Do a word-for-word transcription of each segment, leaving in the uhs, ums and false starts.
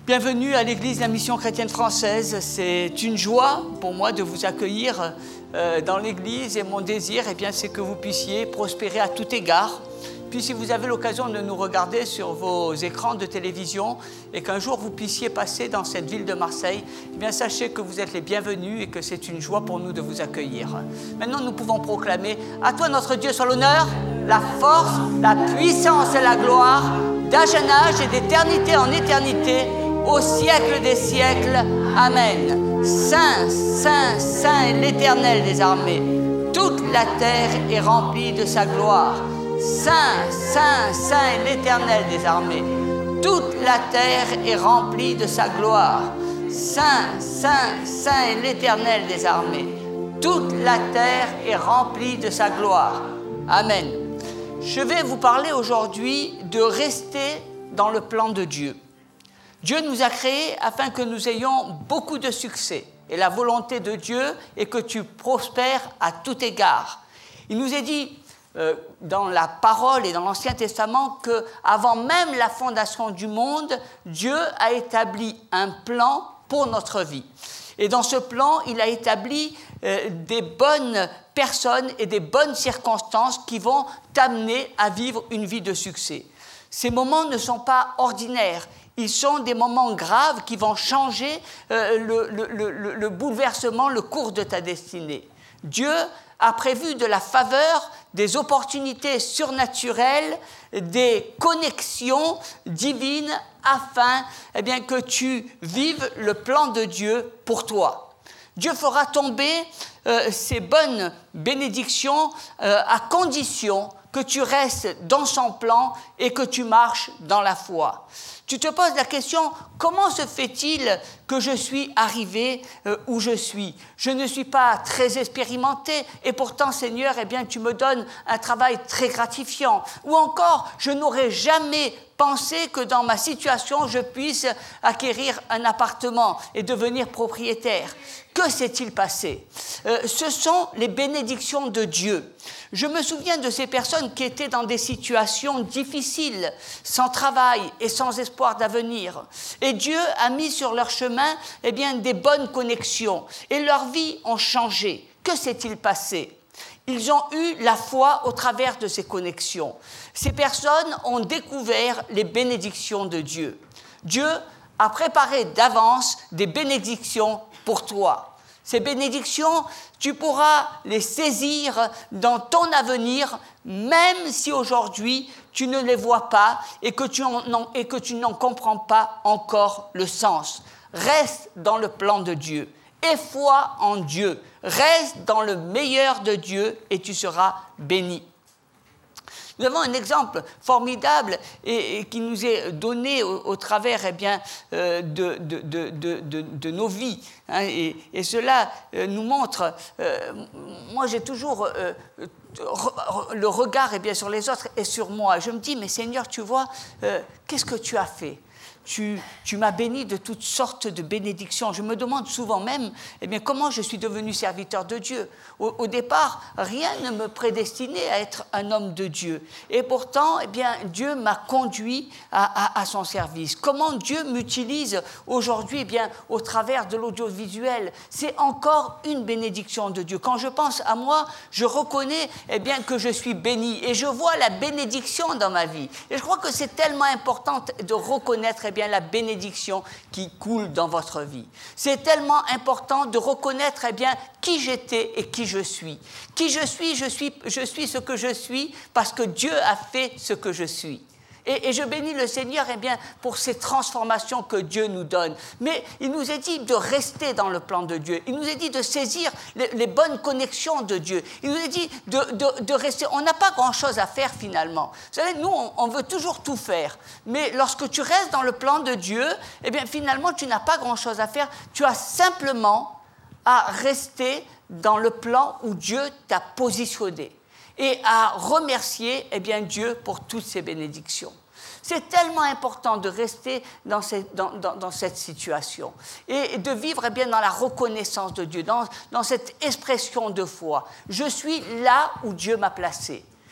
Bienvenue à l'Église de la Mission chrétienne française. C'est une joie pour moi de vous accueillir euh, dans l'Église et mon désir, eh bien, c'est que vous puissiez prospérer à tout égard. Puis si vous avez l'occasion de nous regarder sur vos écrans de télévision et qu'un jour vous puissiez passer dans cette ville de Marseille, eh bien, sachez que vous êtes les bienvenus et que c'est une joie pour nous de vous accueillir. Maintenant, nous pouvons proclamer « À toi, notre Dieu, soit l'honneur, la force, la puissance et la gloire, d'âge en âge et d'éternité en éternité, au siècle des siècles. Amen. Saint, Saint, Saint est l'Éternel des armées. Toute la terre est remplie de sa gloire. Saint, Saint, Saint est l'Éternel des armées. Toute la terre est remplie de sa gloire. Saint, Saint, Saint est l'Éternel des armées. Toute la terre est remplie de sa gloire. Amen. Je vais vous parler aujourd'hui de rester dans le plan de Dieu. Dieu nous a créés afin que nous ayons beaucoup de succès. Et la volonté de Dieu est que tu prospères à tout égard. Il nous est dit euh, dans la parole et dans l'Ancien Testament qu'avant même la fondation du monde, Dieu a établi un plan pour notre vie. Et dans ce plan, il a établi euh, des bonnes personnes et des bonnes circonstances qui vont t'amener à vivre une vie de succès. Ces moments ne sont pas ordinaires. Ils sont des moments graves qui vont changer euh, le, le, le, le bouleversement, le cours de ta destinée. Dieu a prévu de la faveur, des opportunités surnaturelles, des connexions divines afin eh bien, que tu vives le plan de Dieu pour toi. Dieu fera tomber euh, ces bonnes bénédictions euh, à condition que tu restes dans son plan et que tu marches dans la foi. Tu te poses la question, comment se fait-il que je suis arrivé euh, où je suis? Je ne suis pas très expérimenté et pourtant, Seigneur, eh bien, tu me donnes un travail très gratifiant. Ou encore, je n'aurais jamais pensé que dans ma situation, je puisse acquérir un appartement et devenir propriétaire. Que s'est-il passé? euh, Ce sont les bénédictions de Dieu. Je me souviens de ces personnes qui étaient dans des situations difficiles, sans travail et sans espoir d'avenir. Et Dieu a mis sur leur chemin eh bien, des bonnes connexions et leurs vies ont changé. Que s'est-il passé? Ils ont eu la foi au travers de ces connexions. Ces personnes ont découvert les bénédictions de Dieu. Dieu a préparé d'avance des bénédictions pour toi. Ces bénédictions, tu pourras les saisir dans ton avenir, même si aujourd'hui tu ne les vois pas et que tu en, et que tu n'en comprends pas encore le sens. Reste dans le plan de Dieu. Aie foi en Dieu. Reste dans le meilleur de Dieu et tu seras béni. Nous avons un exemple formidable et, et qui nous est donné au, au travers eh bien, euh, de, de, de, de, de, de nos vies. Hein, et, et cela euh, nous montre, euh, moi j'ai toujours euh, re, le regard eh bien, sur les autres et sur moi. Je me dis, mais Seigneur, tu vois, euh, qu'est-ce que tu as fait ? Tu, tu m'as béni de toutes sortes de bénédictions. Je me demande souvent même eh bien, comment je suis devenu serviteur de Dieu. Au, au départ, rien ne me prédestinait à être un homme de Dieu. Et pourtant, eh bien, Dieu m'a conduit à, à, à son service. Comment Dieu m'utilise aujourd'hui eh bien, au travers de l'audiovisuel, c'est encore une bénédiction de Dieu. Quand je pense à moi, je reconnais eh bien, que je suis béni et je vois la bénédiction dans ma vie. Et je crois que c'est tellement important de reconnaître eh bien, la bénédiction qui coule dans votre vie. C'est tellement important de reconnaître eh bien, qui j'étais et qui je suis. Qui je suis, je suis, je suis ce que je suis parce que Dieu a fait ce que je suis. Et, et je bénis le Seigneur eh bien, pour ces transformations que Dieu nous donne. Mais il nous est dit de rester dans le plan de Dieu. Il nous est dit de saisir les, les bonnes connexions de Dieu. Il nous est dit de, de, de rester. On n'a pas grand-chose à faire finalement. Vous savez, nous, on, on veut toujours tout faire. Mais lorsque tu restes dans le plan de Dieu, eh bien, finalement, tu n'as pas grand-chose à faire. Tu as simplement à rester dans le plan où Dieu t'a positionné. Et à remercier eh bien, Dieu pour toutes ces bénédictions. C'est tellement important de rester dans cette, dans, dans, dans cette situation et de vivre eh bien, dans la reconnaissance de Dieu, dans, dans cette expression de foi. Je suis là où Dieu m'a placé.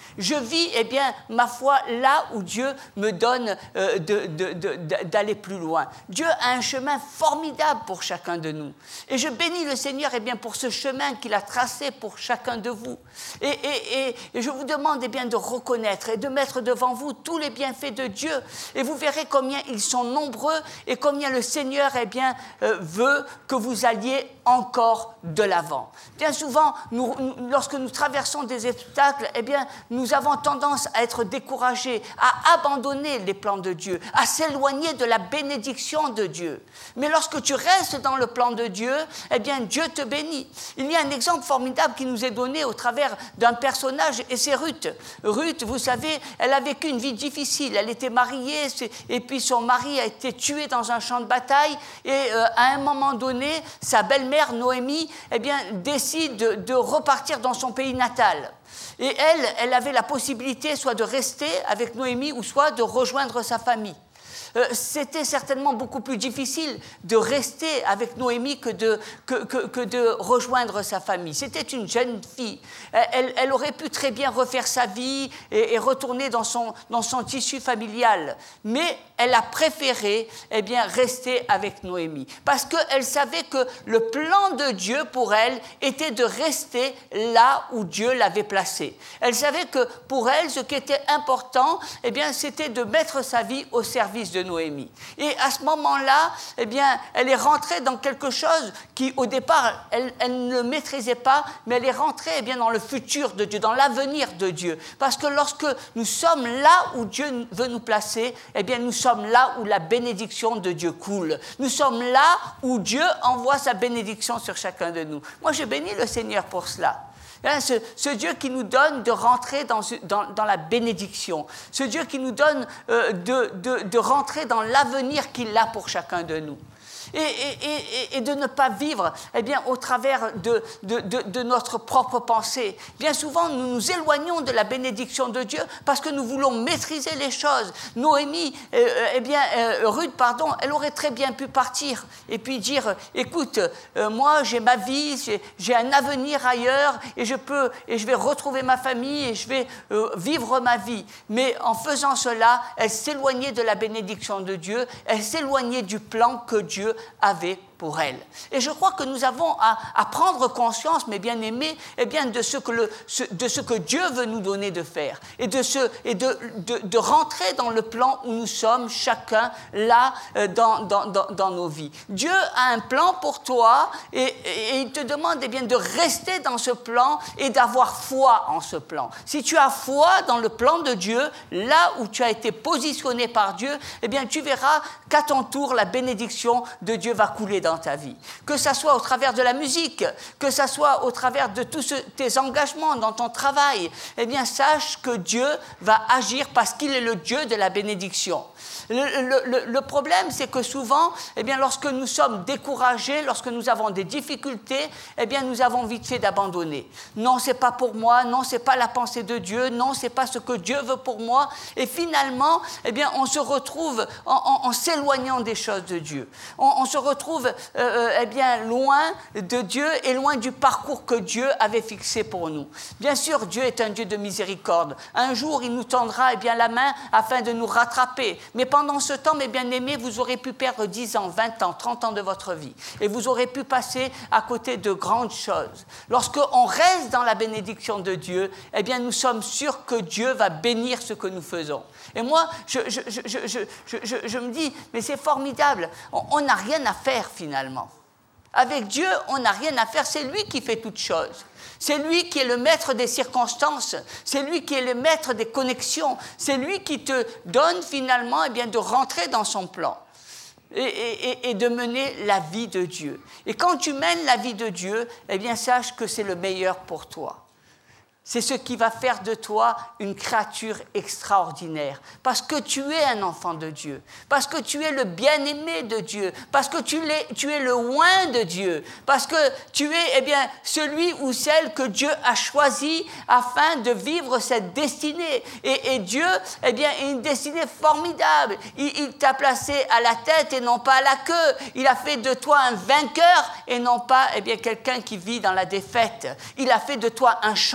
Je vis, eh bien, ma foi là où Dieu me donne euh, de, de, de, de, d'aller plus loin. Dieu a un chemin formidable pour chacun de nous. Et je bénis le Seigneur, eh bien, pour ce chemin qu'il a tracé pour chacun de vous. Et, et, et, et je vous demande, eh bien, de reconnaître et de mettre devant vous tous les bienfaits de Dieu. Et vous verrez combien ils sont nombreux et combien le Seigneur, eh bien, euh, veut que vous alliez encore de l'avant. Bien souvent, nous, lorsque nous traversons des obstacles, eh bien, nous avons tendance à être découragés, à abandonner les plans de Dieu, à s'éloigner de la bénédiction de Dieu. Mais lorsque tu restes dans le plan de Dieu, eh bien, Dieu te bénit. Il y a un exemple formidable qui nous est donné au travers d'un personnage, et c'est Ruth. Ruth, vous savez, elle a vécu une vie difficile. Elle était mariée, et puis son mari a été tué dans un champ de bataille, et euh, à un moment donné, sa belle-mère, Noémie, eh bien, décide de, de repartir dans son pays natal. Et elle, elle avait la possibilité soit de rester avec Noémie ou soit de rejoindre sa famille. Euh, c'était certainement beaucoup plus difficile de rester avec Noémie que de, que, que, que de rejoindre sa famille. C'était une jeune fille. Elle, elle aurait pu très bien refaire sa vie et, et retourner dans son, dans son tissu familial. Mais elle a préféré eh bien, rester avec Noémie. Parce qu'elle savait que le plan de Dieu pour elle était de rester là où Dieu l'avait placée. Elle savait que pour elle, ce qui était important, eh bien, c'était de mettre sa vie au service de Noémie. Et à ce moment-là, eh bien, elle est rentrée dans quelque chose qui, au départ, elle, elle ne maîtrisait pas, mais elle est rentrée eh bien, dans le futur de Dieu, dans l'avenir de Dieu. Parce que lorsque nous sommes là où Dieu veut nous placer, eh bien, nous sommes là où la bénédiction de Dieu coule. Nous sommes là où Dieu envoie sa bénédiction sur chacun de nous. Moi, je bénis le Seigneur pour cela. Hein, ce, ce Dieu qui nous donne de rentrer dans, dans, dans la bénédiction, ce Dieu qui nous donne euh, de, de, de rentrer dans l'avenir qu'il a pour chacun de nous. Et, et, et de ne pas vivre eh bien, au travers de, de, de, de notre propre pensée. Bien souvent, nous nous éloignons de la bénédiction de Dieu parce que nous voulons maîtriser les choses. Noémie, euh, eh bien, euh, Ruth, pardon, elle aurait très bien pu partir et puis dire, écoute, euh, moi j'ai ma vie, j'ai, j'ai un avenir ailleurs et je peux, et je vais retrouver ma famille et je vais euh, vivre ma vie. Mais en faisant cela, elle s'éloignait de la bénédiction de Dieu, elle s'éloignait du plan que Dieu avait pour elle. Et je crois que nous avons à, à prendre conscience, mes bien-aimés, eh bien, de, ce que le, ce, de ce que Dieu veut nous donner de faire et, de, ce, et de, de, de rentrer dans le plan où nous sommes chacun là euh, dans, dans, dans, dans nos vies. Dieu a un plan pour toi et, et, et il te demande eh bien, de rester dans ce plan et d'avoir foi en ce plan. Si tu as foi dans le plan de Dieu, là où tu as été positionné par Dieu, eh bien, tu verras qu'à ton tour, la bénédiction de Dieu va couler dans ta vie. Que ça soit au travers de la musique, que ça soit au travers de tous ce, tes engagements dans ton travail, eh bien, sache que Dieu va agir parce qu'il est le Dieu de la bénédiction. Le, le, le, le problème, c'est que souvent, eh bien, lorsque nous sommes découragés, lorsque nous avons des difficultés, eh bien, nous avons vite fait d'abandonner. Non, c'est pas pour moi, non, c'est pas la pensée de Dieu, non, c'est pas ce que Dieu veut pour moi. Et finalement, eh bien, on se retrouve en, en, en s'éloignant des choses de Dieu. On, on se retrouve euh, eh bien, loin de Dieu et loin du parcours que Dieu avait fixé pour nous. Bien sûr, Dieu est un Dieu de miséricorde. Un jour, il nous tendra eh bien, la main afin de nous rattraper. Mais pendant ce temps, mes bien-aimés, vous aurez pu perdre dix ans, vingt ans, trente ans de votre vie. Et vous aurez pu passer à côté de grandes choses. Lorsqu'on reste dans la bénédiction de Dieu, eh bien, nous sommes sûrs que Dieu va bénir ce que nous faisons. Et moi, je, je, je, je, je, je, je me dis, mais c'est formidable, on n'a rien à faire finalement. Avec Dieu, on n'a rien à faire, c'est lui qui fait toutes choses. C'est lui qui est le maître des circonstances, c'est lui qui est le maître des connexions, c'est lui qui te donne finalement eh bien, de rentrer dans son plan et, et, et de mener la vie de Dieu. Et quand tu mènes la vie de Dieu, eh bien, sache que c'est le meilleur pour toi. C'est ce qui va faire de toi une créature extraordinaire. Parce que tu es un enfant de Dieu. Parce que tu es le bien-aimé de Dieu. Parce que tu es, tu es le oint de Dieu. Parce que tu es eh bien, celui ou celle que Dieu a choisi afin de vivre cette destinée. Et, et Dieu eh bien, a une destinée formidable. Il, il t'a placé à la tête et non pas à la queue. Il a fait de toi un vainqueur et non pas eh bien, quelqu'un qui vit dans la défaite. Il a fait de toi un champion.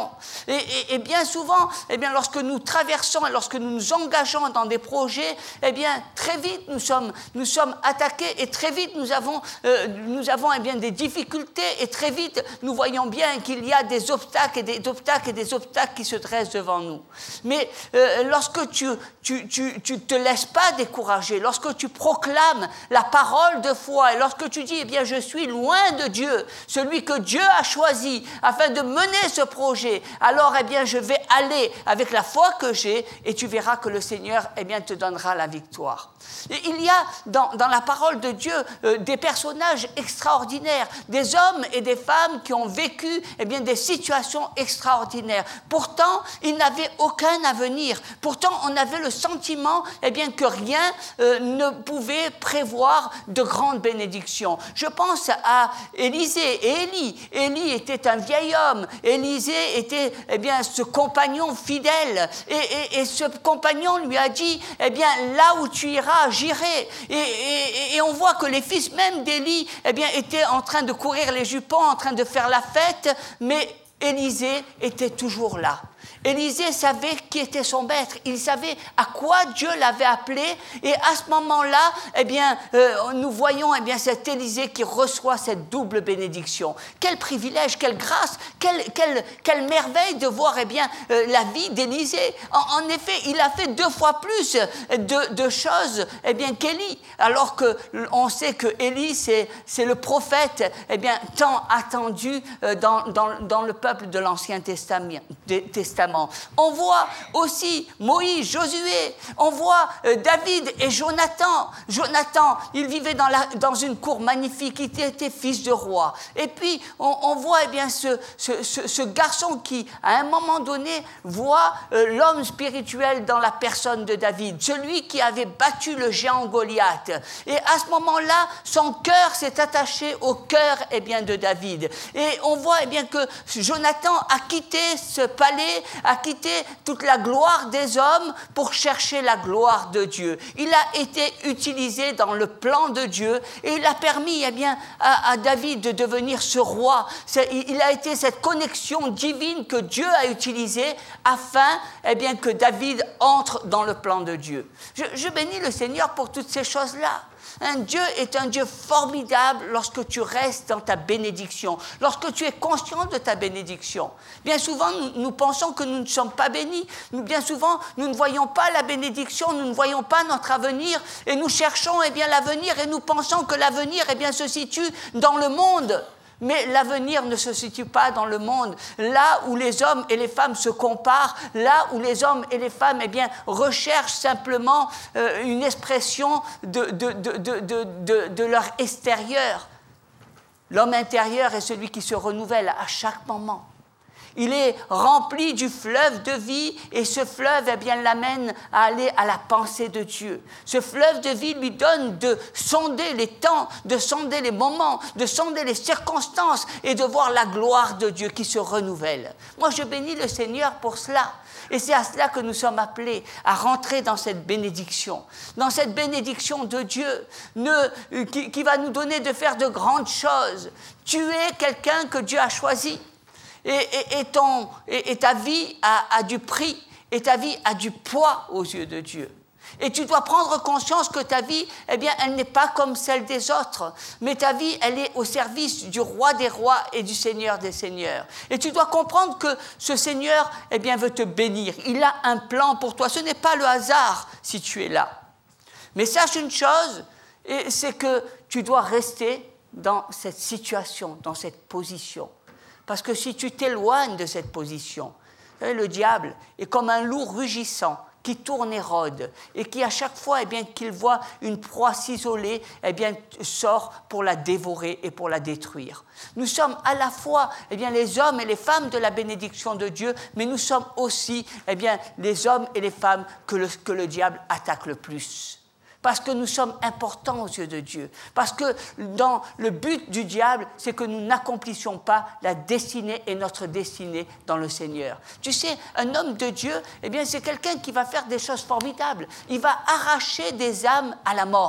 voyons. Et, et, et bien souvent, eh bien, lorsque nous traversons et lorsque nous nous engageons dans des projets, eh bien, très vite nous sommes, nous sommes attaqués et très vite nous avons, euh, nous avons eh bien, des difficultés et très vite nous voyons bien qu'il y a des obstacles et des obstacles et des obstacles qui se dressent devant nous. Mais euh, lorsque tu, tu, tu, tu te laisses pas décourager, lorsque tu proclames la parole de foi et lorsque tu dis, eh bien, je suis loin de Dieu, celui que Dieu a choisi afin de mener ce projet, alors, eh bien, je vais aller avec la foi que j'ai et tu verras que le Seigneur, eh bien, te donnera la victoire. Et il y a dans, dans la parole de Dieu euh, des personnages extraordinaires, des hommes et des femmes qui ont vécu, eh bien, des situations extraordinaires. Pourtant, ils n'avaient aucun avenir. Pourtant, on avait le sentiment, eh bien, que rien euh, ne pouvait prévoir de grandes bénédictions. Je pense à Élisée et Élie. Élie était un vieil homme. Élisée était, eh bien, ce compagnon fidèle. Et, et, et ce compagnon lui a dit, eh bien, là où tu iras, j'irai. Et, et, et on voit que les fils même d'Élie, eh bien, étaient en train de courir les jupons, en train de faire la fête, mais Élisée était toujours là. Élisée savait qui était son maître, il savait à quoi Dieu l'avait appelé, et à ce moment-là, eh bien, euh, nous voyons eh bien, cet Élisée qui reçoit cette double bénédiction. Quel privilège, quelle grâce, quelle, quelle, quelle merveille de voir eh bien, euh, la vie d'Élisée. En, en effet, il a fait deux fois plus de, de choses eh bien, qu'Élie, alors qu'on sait que Élie, c'est, c'est le prophète eh bien, tant attendu euh, dans, dans, dans le peuple de l'Ancien Testament. Testament. On voit aussi Moïse, Josué, on voit euh, David et Jonathan. Jonathan, il vivait dans, la, dans une cour magnifique, il était fils de roi. Et puis, on, on voit eh bien, ce, ce, ce, ce garçon qui, à un moment donné, voit euh, l'homme spirituel dans la personne de David, celui qui avait battu le géant Goliath. Et à ce moment-là, son cœur s'est attaché au cœur eh bien, de David. Et on voit eh bien, que Jonathan a quitté ce palais, a quitté toute la gloire des hommes pour chercher la gloire de Dieu. Il a été utilisé dans le plan de Dieu et il a permis eh bien, à, à David de devenir ce roi. C'est, il a été cette connexion divine que Dieu a utilisée afin eh bien, que David entre dans le plan de Dieu. Je, je bénis le Seigneur pour toutes ces choses-là. Un Dieu est un Dieu formidable lorsque tu restes dans ta bénédiction, lorsque tu es conscient de ta bénédiction. Bien souvent, nous, nous pensons que nous ne sommes pas bénis. Nous, bien souvent, nous ne voyons pas la bénédiction, nous ne voyons pas notre avenir et nous cherchons eh bien, l'avenir et nous pensons que l'avenir eh bien, se situe dans le monde. Mais l'avenir ne se situe pas dans le monde. Là où les hommes et les femmes se comparent, là où les hommes et les femmes eh bien, recherchent simplement euh, une expression de, de, de, de, de, de, de leur extérieur. L'homme intérieur est celui qui se renouvelle à chaque moment. Il est rempli du fleuve de vie et ce fleuve eh bien, l'amène à aller à la pensée de Dieu. Ce fleuve de vie lui donne de sonder les temps, de sonder les moments, de sonder les circonstances et de voir la gloire de Dieu qui se renouvelle. Moi, je bénis le Seigneur pour cela. Et c'est à cela que nous sommes appelés, à rentrer dans cette bénédiction, dans cette bénédiction de Dieu ne, qui, qui va nous donner de faire de grandes choses. Tu es quelqu'un que Dieu a choisi. Et, et, et, ton, et, et ta vie a, a du prix, et ta vie a du poids aux yeux de Dieu. Et tu dois prendre conscience que ta vie, eh bien, elle n'est pas comme celle des autres, mais ta vie, elle est au service du roi des rois et du Seigneur des seigneurs. Et tu dois comprendre que ce Seigneur, eh bien, veut te bénir. Il a un plan pour toi. Ce n'est pas le hasard si tu es là. Mais sache une chose, et c'est que tu dois rester dans cette situation, dans cette position. Parce que si tu t'éloignes de cette position, le diable est comme un loup rugissant qui tourne et rôde et qui, à chaque fois eh bien, qu'il voit une proie s'isoler, eh bien, sort pour la dévorer et pour la détruire. Nous sommes à la fois eh bien, les hommes et les femmes de la bénédiction de Dieu, mais nous sommes aussi eh bien, les hommes et les femmes que le, que le diable attaque le plus. Parce que nous sommes importants aux yeux de Dieu. Parce que dans le but du diable, c'est que nous n'accomplissions pas la destinée et notre destinée dans le Seigneur. Tu sais, un homme de Dieu, eh bien, c'est quelqu'un qui va faire des choses formidables. Il va arracher des âmes à la mort,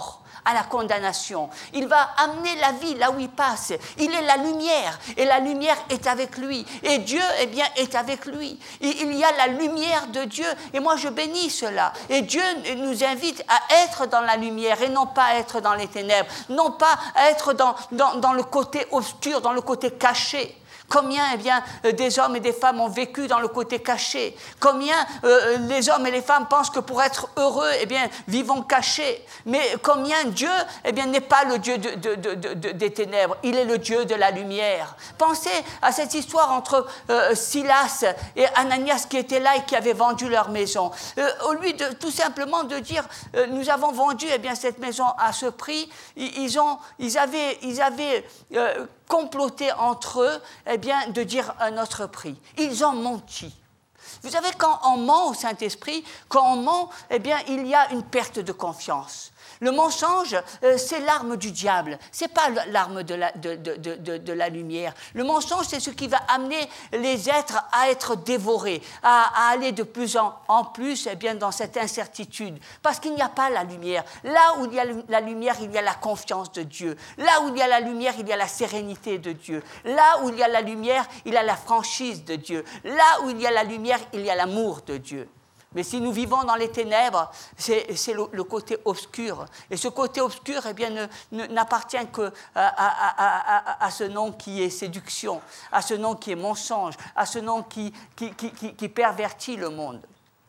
à la condamnation. Il va amener la vie là où il passe. Il est la lumière et la lumière est avec lui. Et Dieu, eh bien, est avec lui. Il y a la lumière de Dieu et moi je bénis cela. Et Dieu nous invite à être dans la lumière et non pas à être dans les ténèbres, non pas à être dans, dans, dans le côté obscur, dans le côté caché. Combien eh bien, des hommes et des femmes ont vécu dans le côté caché? Combien euh, les hommes et les femmes pensent que pour être heureux, eh bien, vivons cachés? Mais combien Dieu eh bien, n'est pas le Dieu de, de, de, de, des ténèbres, il est le Dieu de la lumière. Pensez à cette histoire entre euh, Silas et Ananias qui étaient là et qui avaient vendu leur maison. Euh, au lieu de tout simplement de dire euh, nous avons vendu eh bien, cette maison à ce prix, ils, ils, ont, ils avaient, ils avaient euh, comploté entre eux eh bien, de dire un autre prix. Ils ont menti. Vous savez, quand on ment au Saint-Esprit, quand on ment, eh bien, il y a une perte de confiance. Le mensonge, euh, c'est l'arme du diable. Ce n'est pas l'arme de la, de, de, de, de la lumière. Le mensonge, c'est ce qui va amener les êtres à être dévorés, à, à aller de plus en, en plus eh bien, dans cette incertitude. Parce qu'il n'y a pas la lumière. Là où il y a la lumière, il y a la confiance de Dieu. Là où il y a la lumière, il y a la sérénité de Dieu. Là où il y a la lumière, il y a la franchise de Dieu. Là où il y a la lumière, il y a l'amour de Dieu. Mais si nous vivons dans les ténèbres, c'est, c'est le, le côté obscur. Et ce côté obscur eh bien, ne, ne, n'appartient qu'à à, à, à, à ce nom qui est séduction, à ce nom qui est mensonge, à ce nom qui, qui, qui, qui, qui pervertit le monde.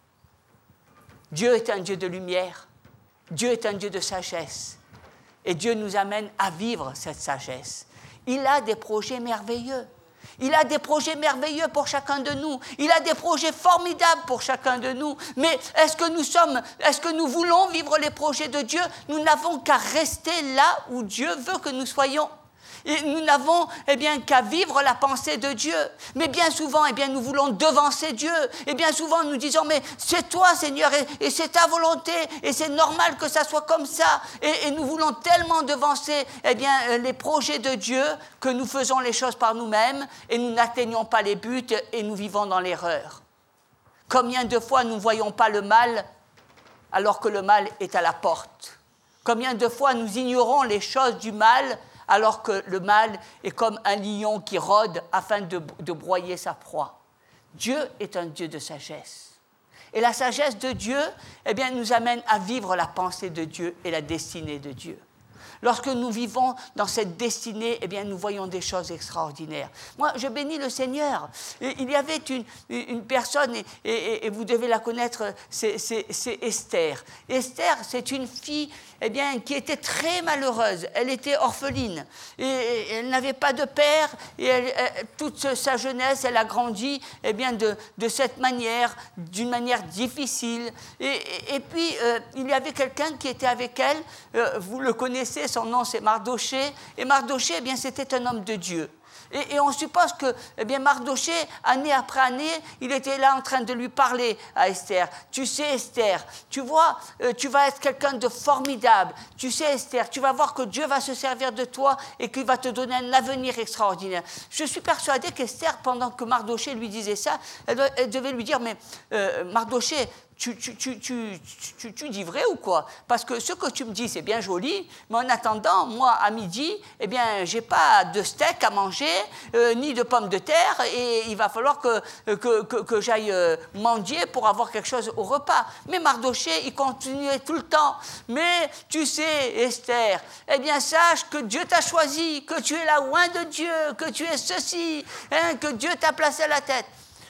Dieu est un Dieu de lumière. Dieu est un Dieu de sagesse. Et Dieu nous amène à vivre cette sagesse. Il a des projets merveilleux. Il a des projets merveilleux pour chacun de nous. Il a des projets formidables pour chacun de nous. Mais est-ce que nous sommes, est-ce que nous voulons vivre les projets de Dieu? Nous n'avons qu'à rester là où Dieu veut que nous soyons. Et nous n'avons eh bien, qu'à vivre la pensée de Dieu. Mais bien souvent, eh bien, nous voulons devancer Dieu. Et bien souvent, nous disons, mais c'est toi, Seigneur, et, et c'est ta volonté, et c'est normal que ça soit comme ça. Et, et nous voulons tellement devancer eh bien, les projets de Dieu que nous faisons les choses par nous-mêmes et nous n'atteignons pas les buts et nous vivons dans l'erreur. Combien de fois nous ne voyons pas le mal alors que le mal est à la porte? Combien de fois nous ignorons les choses du mal alors que le mal est comme un lion qui rôde afin de, de broyer sa proie. Dieu est un Dieu de sagesse. Et la sagesse de Dieu eh bien, nous amène à vivre la pensée de Dieu et la destinée de Dieu. Lorsque nous vivons dans cette destinée, eh bien, nous voyons des choses extraordinaires. Moi, je bénis le Seigneur. Il y avait une, une personne, et, et, et vous devez la connaître, c'est, c'est, c'est Esther. Esther, c'est une fille eh bien, qui était très malheureuse. Elle était orpheline. Et, et elle n'avait pas de père. Et elle, elle, toute sa jeunesse, elle a grandi eh bien, de, de cette manière, d'une manière difficile. Et, et, et puis, euh, il y avait quelqu'un qui était avec elle. Euh, vous le connaissez, son nom c'est Mardoché, et Mardoché, eh bien, c'était un homme de Dieu. Et, et on suppose que eh bien, Mardoché, année après année, il était là en train de lui parler à Esther. Tu sais, Esther, tu vois, euh, tu vas être quelqu'un de formidable. Tu sais, Esther, tu vas voir que Dieu va se servir de toi et qu'il va te donner un avenir extraordinaire. Je suis persuadée qu'Esther, pendant que Mardoché lui disait ça, elle, elle devait lui dire, mais euh, Mardoché, Tu, tu, tu, tu, tu, tu dis vrai ou quoi? Parce que ce que tu me dis, c'est bien joli, mais en attendant, moi, à midi, eh bien, j'ai pas de steak à manger, euh, ni de pommes de terre, et il va falloir que, que, que, que j'aille euh, mendier pour avoir quelque chose au repas. Mais Mardoché, il continuait tout le temps. Mais tu sais, Esther, eh bien, sache que Dieu t'a choisi, que tu es la oint de Dieu, que tu es ceci, hein, que Dieu t'a placé à la tête.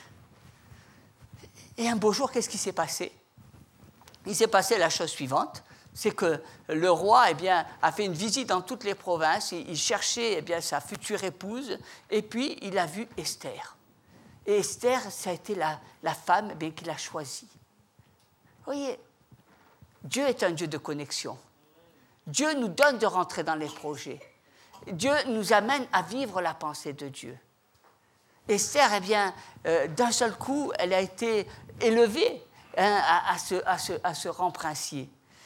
Et un beau jour, qu'est-ce qui s'est passé? Il s'est passé la chose suivante, c'est que le roi eh bien, a fait une visite dans toutes les provinces, il cherchait eh bien, sa future épouse, et puis il a vu Esther. Et Esther, ça a été la, la femme eh bien, qu'il a choisie. Vous voyez, Dieu est un Dieu de connexion. Dieu nous donne de rentrer dans les projets. Dieu nous amène à vivre la pensée de Dieu. Esther, eh bien, euh, d'un seul coup, elle a été élevée hein, à, à, ce, à, ce, à ce rang princier.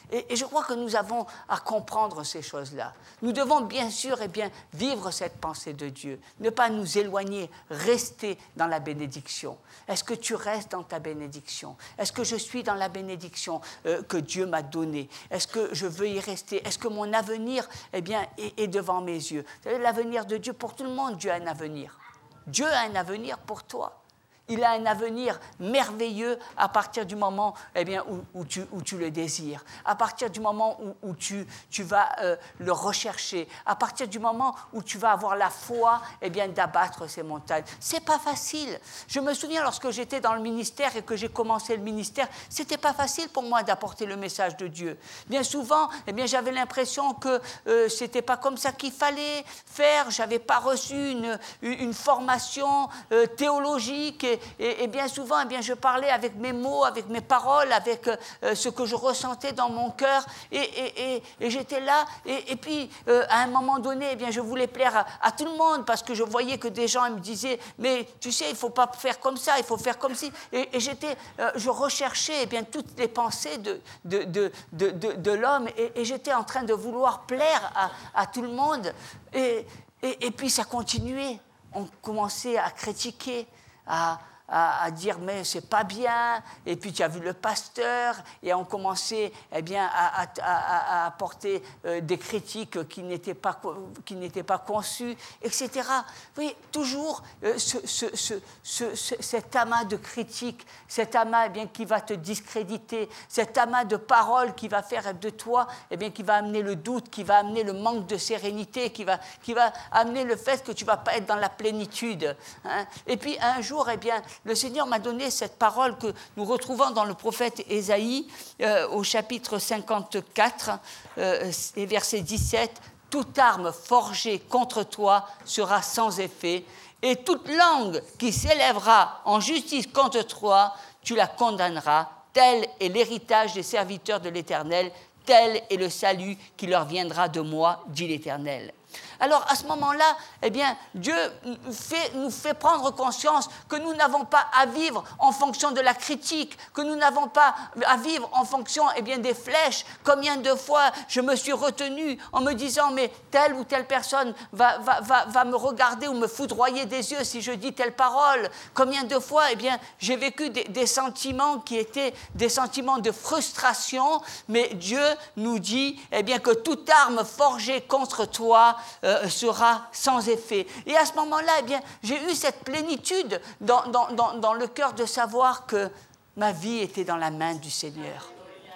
Et, et je crois que nous avons à comprendre ces choses-là. Nous devons bien sûr eh bien, vivre cette pensée de Dieu, ne pas nous éloigner, rester dans la bénédiction. Est-ce que tu restes dans ta bénédiction? Est-ce que je suis dans la bénédiction euh, que Dieu m'a donnée? Est-ce que je veux y rester? Est-ce que mon avenir eh bien, est, est devant mes yeux? Vous savez, l'avenir de Dieu, pour tout le monde, Dieu a un avenir. Dieu a un avenir pour toi. Il a un avenir merveilleux à partir du moment eh bien, où, où, tu, où tu le désires, à partir du moment où, où tu, tu vas euh, le rechercher, à partir du moment où tu vas avoir la foi eh bien, d'abattre ces montagnes. Ce n'est pas facile. Je me souviens lorsque j'étais dans le ministère et que j'ai commencé le ministère, ce n'était pas facile pour moi d'apporter le message de Dieu. Bien souvent, eh bien, j'avais l'impression que euh, ce n'était pas comme ça qu'il fallait faire. Je n'avais pas reçu une, une formation euh, théologique. Et, Et, et bien souvent, eh bien, je parlais avec mes mots, avec mes paroles, avec euh, ce que je ressentais dans mon cœur. Et, et, et, et j'étais là. Et, et puis, euh, à un moment donné, eh bien, je voulais plaire à, à tout le monde parce que je voyais que des gens me disaient « Mais tu sais, il ne faut pas faire comme ça, il faut faire comme ci. » Et, et j'étais, euh, je recherchais eh bien, toutes les pensées de, de, de, de, de, de l'homme. Et, et j'étais en train de vouloir plaire à, à tout le monde. Et, et, et puis, ça continuait. On commençait à critiquer, à... À, à dire mais c'est pas bien, et puis tu as vu le pasteur, et on commençait eh bien, à, à, à, à apporter euh, des critiques qui n'étaient pas, qui n'étaient pas conçues, et cetera. Vous voyez, toujours euh, ce, ce, ce, ce, ce, cet amas de critiques, cet amas eh bien, qui va te discréditer, cet amas de paroles qui va faire de toi, eh bien, qui va amener le doute, qui va amener le manque de sérénité, qui va, qui va amener le fait que tu ne vas pas être dans la plénitude. Hein. Et puis un jour, eh bien, le Seigneur m'a donné cette parole que nous retrouvons dans le prophète Ésaïe euh, au chapitre cinquante-quatre euh, et verset dix-sept. « Toute arme forgée contre toi sera sans effet, et toute langue qui s'élèvera en justice contre toi, tu la condamneras. Tel est l'héritage des serviteurs de l'Éternel, tel est le salut qui leur viendra de moi, dit l'Éternel. » Alors, à ce moment-là, eh bien, Dieu fait, nous fait prendre conscience que nous n'avons pas à vivre en fonction de la critique, que nous n'avons pas à vivre en fonction eh bien, des flèches. Combien de fois je me suis retenu en me disant, mais telle ou telle personne va, va, va, va me regarder ou me foudroyer des yeux si je dis telle parole. Combien de fois eh bien, j'ai vécu des, des sentiments qui étaient des sentiments de frustration, mais Dieu nous dit eh bien, que toute arme forgée contre toi Euh, sera sans effet. Et à ce moment-là, eh bien, j'ai eu cette plénitude dans, dans, dans, dans le cœur de savoir que ma vie était dans la main du Seigneur.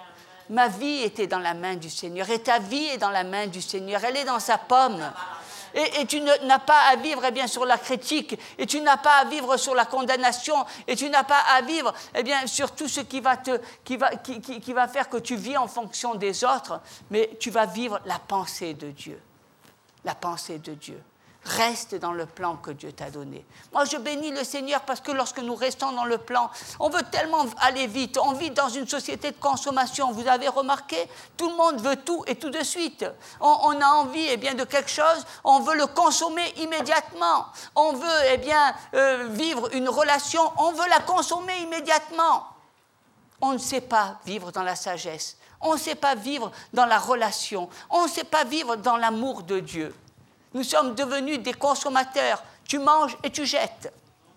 Ma vie était dans la main du Seigneur. Et ta vie est dans la main du Seigneur. Elle est dans sa paume. Et, et tu ne, n'as pas à vivre eh bien, sur la critique, et tu n'as pas à vivre sur la condamnation, et tu n'as pas à vivre eh bien, sur tout ce qui va, te, qui, va, qui, qui, qui va faire que tu vis en fonction des autres, mais tu vas vivre la pensée de Dieu. La pensée de Dieu. Reste dans le plan que Dieu t'a donné. Moi, je bénis le Seigneur parce que lorsque nous restons dans le plan, on veut tellement aller vite. On vit dans une société de consommation. Vous avez remarqué, tout le monde veut tout et tout de suite. On, on a envie eh bien, de quelque chose, on veut le consommer immédiatement. On veut eh bien, euh, vivre une relation, on veut la consommer immédiatement. On ne sait pas vivre dans la sagesse. On ne sait pas vivre dans la relation. On ne sait pas vivre dans l'amour de Dieu. Nous sommes devenus des consommateurs. Tu manges et tu jettes.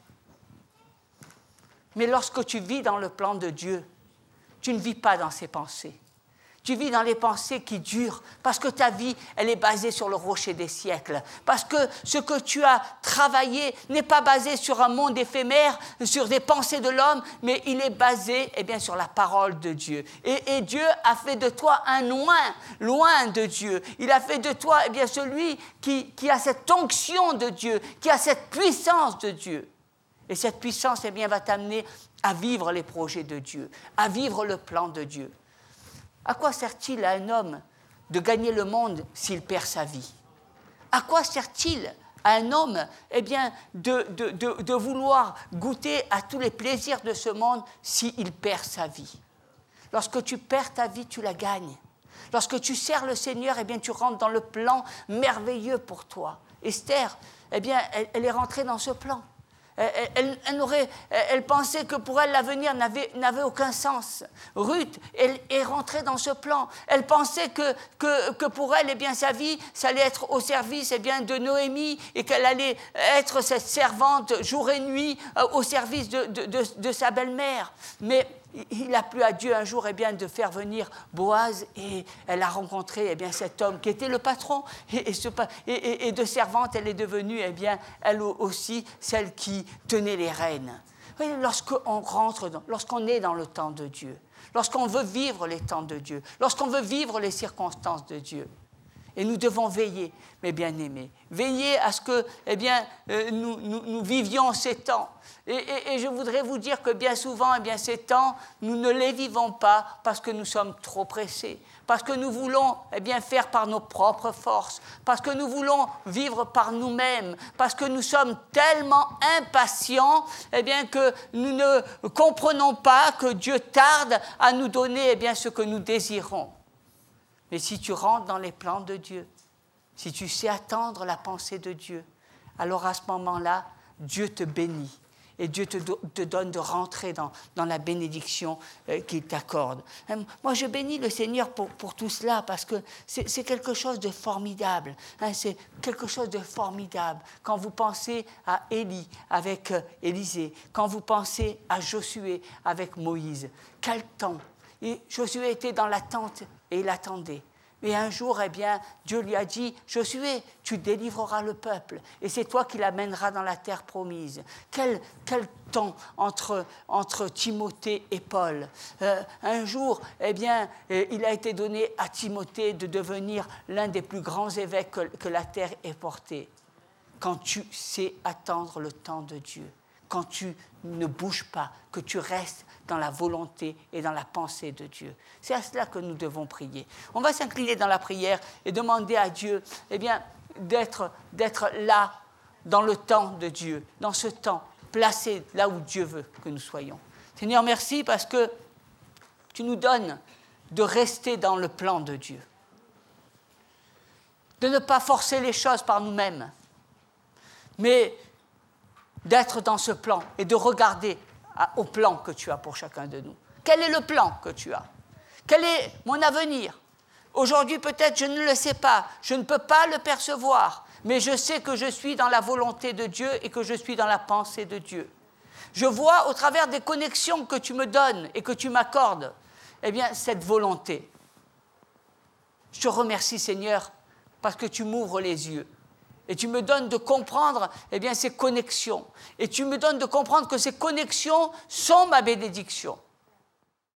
Mais lorsque tu vis dans le plan de Dieu, tu ne vis pas dans ses pensées. Tu vis dans les pensées qui durent, parce que ta vie, elle est basée sur le rocher des siècles. Parce que ce que tu as travaillé n'est pas basé sur un monde éphémère, sur des pensées de l'homme, mais il est basé eh bien, sur la parole de Dieu. Et, et Dieu a fait de toi un loin, loin de Dieu. Il a fait de toi eh bien, celui qui, qui a cette onction de Dieu, qui a cette puissance de Dieu. Et cette puissance eh bien, va t'amener à vivre les projets de Dieu, à vivre le plan de Dieu. À quoi sert-il à un homme de gagner le monde s'il perd sa vie? À quoi sert-il à un homme eh bien, de, de, de, de vouloir goûter à tous les plaisirs de ce monde s'il perd sa vie? Lorsque tu perds ta vie, tu la gagnes. Lorsque tu sers le Seigneur, eh bien, tu rentres dans le plan merveilleux pour toi. Esther, eh bien, elle, elle est rentrée dans ce plan. Elle, elle, elle, aurait, elle pensait que pour elle, l'avenir n'avait, n'avait aucun sens. Ruth, elle est rentrée dans ce plan. Elle pensait que, que, que pour elle, eh bien, sa vie, ça allait être au service eh bien, de Noémie et qu'elle allait être cette servante jour et nuit euh, au service de, de, de, de sa belle-mère. Mais il a plu à Dieu un jour eh bien, de faire venir Boaz et elle a rencontré eh bien, cet homme qui était le patron et, et, ce, et, et, et de servante, elle est devenue eh bien, elle aussi celle qui tenait les rênes. Lorsqu'on rentre, dans, lorsqu'on est dans le temps de Dieu, lorsqu'on veut vivre les temps de Dieu, lorsqu'on veut vivre les circonstances de Dieu, et nous devons veiller, mes bien-aimés, veiller à ce que eh bien, euh, nous, nous, nous vivions ces temps. Et, et, et je voudrais vous dire que bien souvent, eh bien, ces temps, nous ne les vivons pas parce que nous sommes trop pressés, parce que nous voulons eh bien, faire par nos propres forces, parce que nous voulons vivre par nous-mêmes, parce que nous sommes tellement impatients eh bien, que nous ne comprenons pas que Dieu tarde à nous donner eh bien, ce que nous désirons. Mais si tu rentres dans les plans de Dieu, si tu sais attendre la pensée de Dieu, alors à ce moment-là, Dieu te bénit et Dieu te, do- te donne de rentrer dans, dans la bénédiction euh, qu'il t'accorde. Hein, moi, je bénis le Seigneur pour, pour tout cela parce que c'est, c'est quelque chose de formidable. Hein, c'est quelque chose de formidable. Quand vous pensez à Élie avec euh, Élisée, quand vous pensez à Josué avec Moïse, quel temps! Et Josué était dans l'attente et il attendait. Et un jour, eh bien, Dieu lui a dit, Josué, tu délivreras le peuple et c'est toi qui l'amèneras dans la terre promise. Quel, quel temps entre, entre Timothée et Paul. Euh, un jour, eh bien, euh, il a été donné à Timothée de devenir l'un des plus grands évêques que, que la terre ait porté. Quand tu sais attendre le temps de Dieu, quand tu ne bouges pas, que tu restes dans la volonté et dans la pensée de Dieu. C'est à cela que nous devons prier. On va s'incliner dans la prière et demander à Dieu eh bien, d'être, d'être là, dans le temps de Dieu, dans ce temps, placé là où Dieu veut que nous soyons. Seigneur, merci parce que tu nous donnes de rester dans le plan de Dieu, de ne pas forcer les choses par nous-mêmes, mais d'être dans ce plan et de regarder au plan que tu as pour chacun de nous. Quel est le plan que tu as? Quel est mon avenir? Aujourd'hui, peut-être, je ne le sais pas, je ne peux pas le percevoir, mais je sais que je suis dans la volonté de Dieu et que je suis dans la pensée de Dieu. Je vois au travers des connexions que tu me donnes et que tu m'accordes, eh bien, cette volonté. Je te remercie, Seigneur, parce que tu m'ouvres les yeux. Et tu me donnes de comprendre eh bien, ces connexions. Et tu me donnes de comprendre que ces connexions sont ma bénédiction.